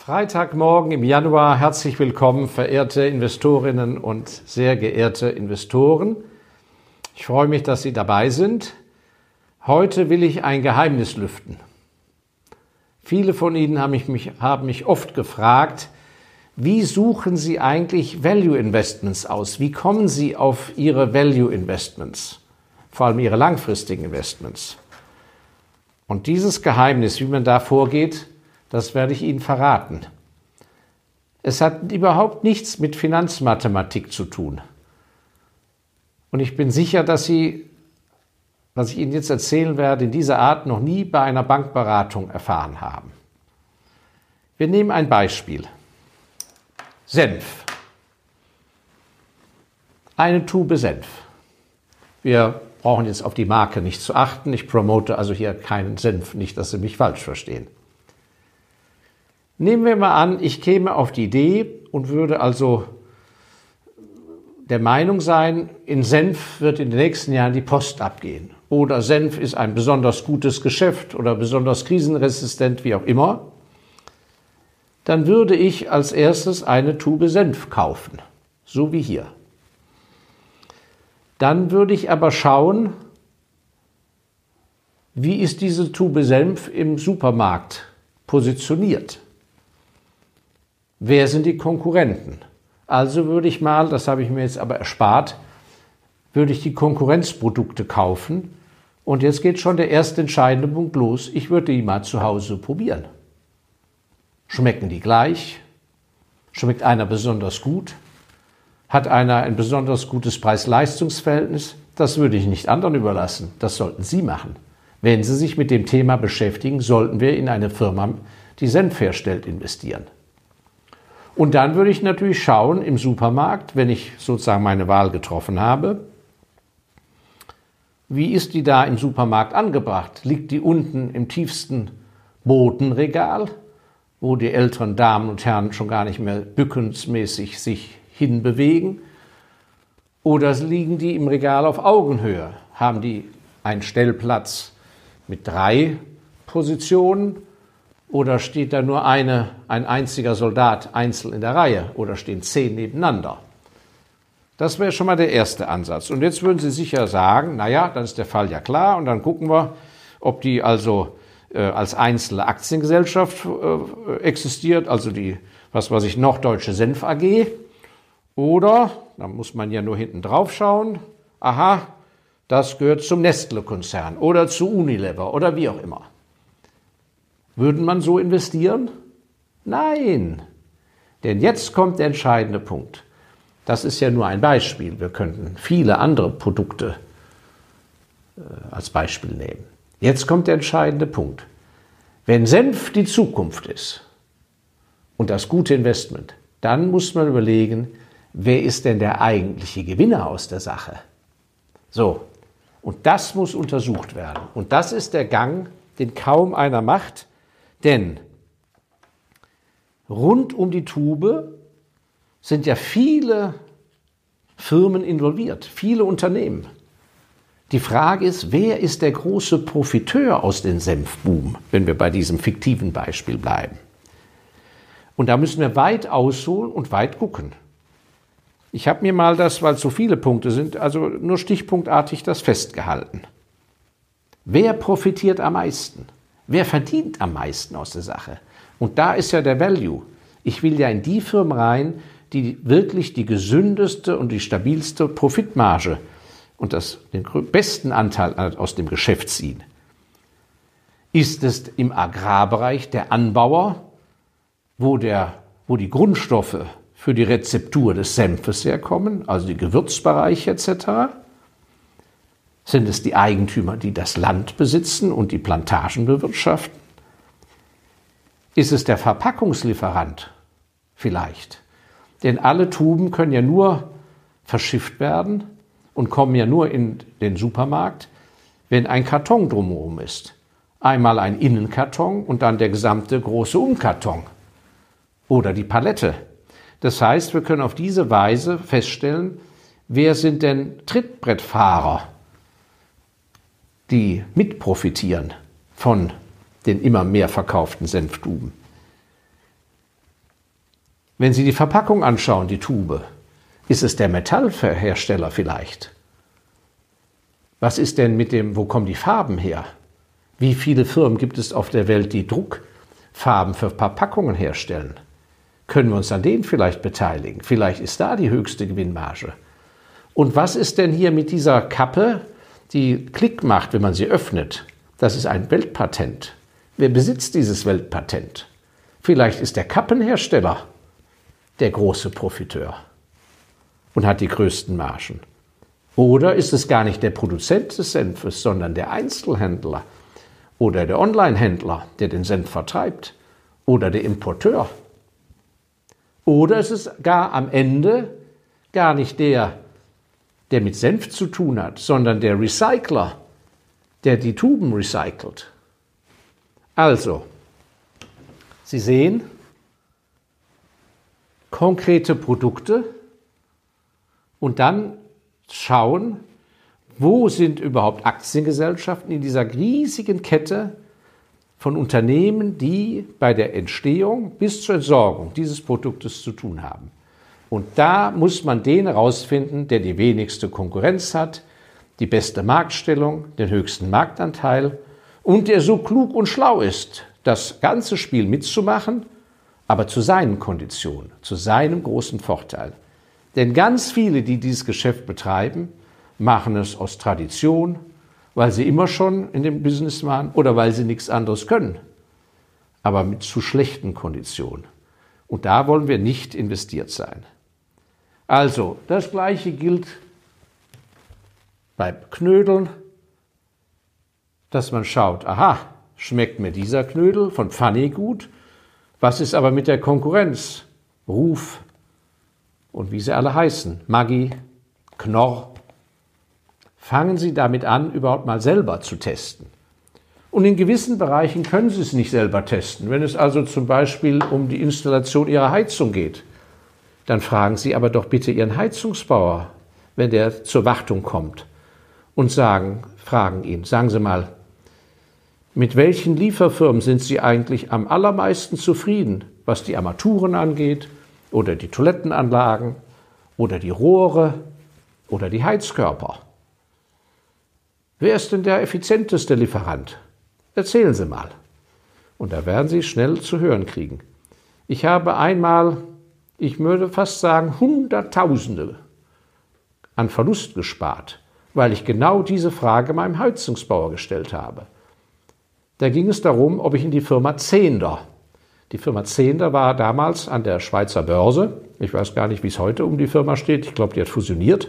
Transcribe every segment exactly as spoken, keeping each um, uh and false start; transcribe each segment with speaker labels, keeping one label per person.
Speaker 1: Freitagmorgen im Januar. Herzlich willkommen, verehrte Investorinnen und sehr geehrte Investoren. Ich freue mich, dass Sie dabei sind. Heute will ich ein Geheimnis lüften. Viele von Ihnen haben mich, haben mich oft gefragt, wie suchen Sie eigentlich Value Investments aus? Wie kommen Sie auf Ihre Value Investments? Vor allem Ihre langfristigen Investments. Und dieses Geheimnis, wie man da vorgeht, das werde ich Ihnen verraten. Es hat überhaupt nichts mit Finanzmathematik zu tun. Und ich bin sicher, dass Sie, was ich Ihnen jetzt erzählen werde, in dieser Art noch nie bei einer Bankberatung erfahren haben. Wir nehmen ein Beispiel. Senf. Eine Tube Senf. Wir brauchen jetzt auf die Marke nicht zu achten. Ich promote also hier keinen Senf, nicht, dass Sie mich falsch verstehen. Nehmen wir mal an, ich käme auf die Idee und würde also der Meinung sein, in Senf wird in den nächsten Jahren die Post abgehen. Oder Senf ist ein besonders gutes Geschäft oder besonders krisenresistent, wie auch immer. Dann würde ich als erstes eine Tube Senf kaufen, so wie hier. Dann würde ich aber schauen, wie ist diese Tube Senf im Supermarkt positioniert. Wer sind die Konkurrenten? Also würde ich mal, das habe ich mir jetzt aber erspart, würde ich die Konkurrenzprodukte kaufen. Und jetzt geht schon der erste entscheidende Punkt los. Ich würde die mal zu Hause probieren. Schmecken die gleich? Schmeckt einer besonders gut? Hat einer ein besonders gutes Preis-Leistungs-Verhältnis? Das würde ich nicht anderen überlassen. Das sollten Sie machen. Wenn Sie sich mit dem Thema beschäftigen, sollten wir in eine Firma, die Senf herstellt, investieren. Und dann würde ich natürlich schauen im Supermarkt, wenn ich sozusagen meine Wahl getroffen habe, wie ist die da im Supermarkt angebracht? Liegt die unten im tiefsten Bodenregal, wo die älteren Damen und Herren schon gar nicht mehr bückensmäßig sich hinbewegen? Oder liegen die im Regal auf Augenhöhe? Haben die einen Stellplatz mit drei Positionen? Oder steht da nur eine, ein einziger Soldat einzeln in der Reihe? Oder stehen zehn nebeneinander? Das wäre schon mal der erste Ansatz. Und jetzt würden Sie sicher sagen, naja, dann ist der Fall ja klar. Und dann gucken wir, ob die also äh, als einzelne Aktiengesellschaft äh, existiert, also die, was weiß ich, Norddeutsche Senf A G. Oder, da muss man ja nur hinten drauf schauen, aha, das gehört zum Nestle-Konzern oder zu Unilever oder wie auch immer. Würde man so investieren? Nein, denn jetzt kommt der entscheidende Punkt. Das ist ja nur ein Beispiel. Wir könnten viele andere Produkte äh, als Beispiel nehmen. Jetzt kommt der entscheidende Punkt. Wenn Senf die Zukunft ist und das gute Investment, dann muss man überlegen, wer ist denn der eigentliche Gewinner aus der Sache? So, und das muss untersucht werden. Und das ist der Gang, den kaum einer macht. Denn rund um die Tube sind ja viele Firmen involviert, viele Unternehmen. Die Frage ist, wer ist der große Profiteur aus dem Senfboom, wenn wir bei diesem fiktiven Beispiel bleiben? Und da müssen wir weit ausholen und weit gucken. Ich habe mir mal das, weil es so viele Punkte sind, also nur stichpunktartig das festgehalten. Wer profitiert am meisten? Wer verdient am meisten aus der Sache? Und da ist ja der Value. Ich will ja in die Firmen rein, die wirklich die gesündeste und die stabilste Profitmarge und das, den besten Anteil aus dem Geschäft ziehen. Ist es im Agrarbereich der Anbauer, wo, der, wo die Grundstoffe für die Rezeptur des Senfes herkommen, also die Gewürzbereiche et cetera? Sind es die Eigentümer, die das Land besitzen und die Plantagen bewirtschaften? Ist es der Verpackungslieferant? Vielleicht. Denn alle Tuben können ja nur verschifft werden und kommen ja nur in den Supermarkt, wenn ein Karton drumherum ist. Einmal ein Innenkarton und dann der gesamte große Umkarton oder die Palette. Das heißt, wir können auf diese Weise feststellen, wer sind denn Trittbrettfahrer, die mitprofitieren von den immer mehr verkauften Senftuben. Wenn Sie die Verpackung anschauen, die Tube, ist es der Metallhersteller vielleicht? Was ist denn mit dem, wo kommen die Farben her? Wie viele Firmen gibt es auf der Welt, die Druckfarben für Verpackungen herstellen? Können wir uns an denen vielleicht beteiligen? Vielleicht ist da die höchste Gewinnmarge. Und was ist denn hier mit dieser Kappe, die Klick macht, wenn man sie öffnet? Das ist ein Weltpatent. Wer besitzt dieses Weltpatent? Vielleicht ist der Kappenhersteller der große Profiteur und hat die größten Margen. Oder ist es gar nicht der Produzent des Senfes, sondern der Einzelhändler oder der Onlinehändler, der den Senf vertreibt, oder der Importeur. Oder ist es gar am Ende gar nicht der, der mit Senf zu tun hat, sondern der Recycler, der die Tuben recycelt. Also, Sie sehen, konkrete Produkte und dann schauen, wo sind überhaupt Aktiengesellschaften in dieser riesigen Kette von Unternehmen, die bei der Entstehung bis zur Entsorgung dieses Produktes zu tun haben. Und da muss man den herausfinden, der die wenigste Konkurrenz hat, die beste Marktstellung, den höchsten Marktanteil und der so klug und schlau ist, das ganze Spiel mitzumachen, aber zu seinen Konditionen, zu seinem großen Vorteil. Denn ganz viele, die dieses Geschäft betreiben, machen es aus Tradition, weil sie immer schon in dem Business waren oder weil sie nichts anderes können, aber mit zu schlechten Konditionen. Und da wollen wir nicht investiert sein. Also, das Gleiche gilt bei Knödeln, dass man schaut, aha, schmeckt mir dieser Knödel von Pfanny gut, was ist aber mit der Konkurrenz? Ruf und wie sie alle heißen, Maggi, Knorr. Fangen Sie damit an, überhaupt mal selber zu testen. Und in gewissen Bereichen können Sie es nicht selber testen. Wenn es also zum Beispiel um die Installation Ihrer Heizung geht, dann fragen Sie aber doch bitte Ihren Heizungsbauer, wenn der zur Wartung kommt, und sagen, fragen ihn, sagen Sie mal, mit welchen Lieferfirmen sind Sie eigentlich am allermeisten zufrieden, was die Armaturen angeht oder die Toilettenanlagen oder die Rohre oder die Heizkörper? Wer ist denn der effizienteste Lieferant? Erzählen Sie mal. Und da werden Sie schnell zu hören kriegen. Ich habe einmal, ich würde fast sagen, Hunderttausende an Verlust gespart, weil ich genau diese Frage meinem Heizungsbauer gestellt habe. Da ging es darum, ob ich in die Firma Zehnder, die Firma Zehnder war damals an der Schweizer Börse, ich weiß gar nicht, wie es heute um die Firma steht, ich glaube, die hat fusioniert.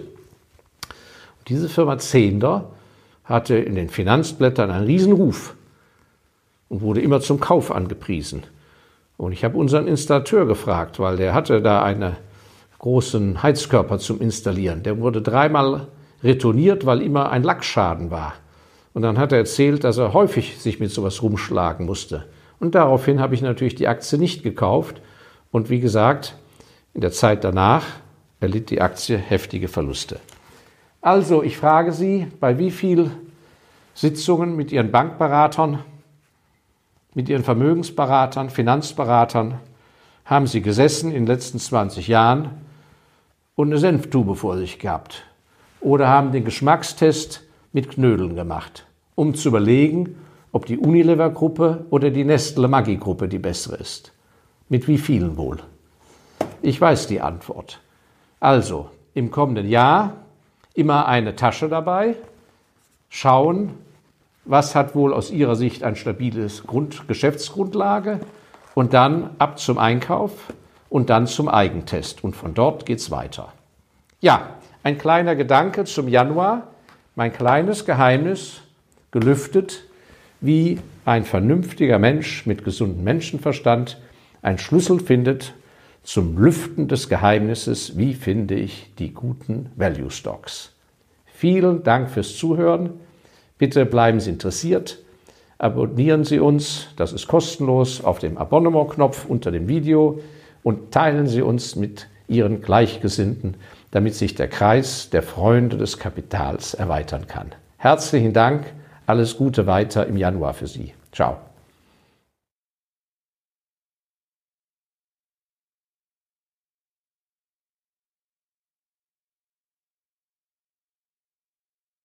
Speaker 1: Und diese Firma Zehnder hatte in den Finanzblättern einen Riesenruf und wurde immer zum Kauf angepriesen. Und ich habe unseren Installateur gefragt, weil der hatte da einen großen Heizkörper zum Installieren. Der wurde dreimal retourniert, weil immer ein Lackschaden war. Und dann hat er erzählt, dass er häufig sich mit sowas rumschlagen musste. Und daraufhin habe ich natürlich die Aktie nicht gekauft. Und wie gesagt, in der Zeit danach erlitt die Aktie heftige Verluste. Also, ich frage Sie, bei wie vielen Sitzungen mit Ihren Bankberatern, mit Ihren Vermögensberatern, Finanzberatern haben Sie gesessen in den letzten zwanzig Jahren und eine Senftube vor sich gehabt? Oder haben den Geschmackstest mit Knödeln gemacht, um zu überlegen, ob die Unilever-Gruppe oder die Nestle-Maggi-Gruppe die bessere ist? Mit wie vielen wohl? Ich weiß die Antwort. Also, im kommenden Jahr immer eine Tasche dabei, schauen, was hat wohl aus Ihrer Sicht ein stabiles Grund- Geschäftsgrundlage und dann ab zum Einkauf und dann zum Eigentest. Und von dort geht's weiter. Ja, ein kleiner Gedanke zum Januar, mein kleines Geheimnis gelüftet, wie ein vernünftiger Mensch mit gesundem Menschenverstand einen Schlüssel findet zum Lüften des Geheimnisses, wie finde ich die guten Value Stocks. Vielen Dank fürs Zuhören. Bitte bleiben Sie interessiert. Abonnieren Sie uns, das ist kostenlos, auf dem Abonnement-Knopf unter dem Video und teilen Sie uns mit Ihren Gleichgesinnten, damit sich der Kreis der Freunde des Kapitals erweitern kann. Herzlichen Dank, alles Gute weiter im Januar für Sie. Ciao.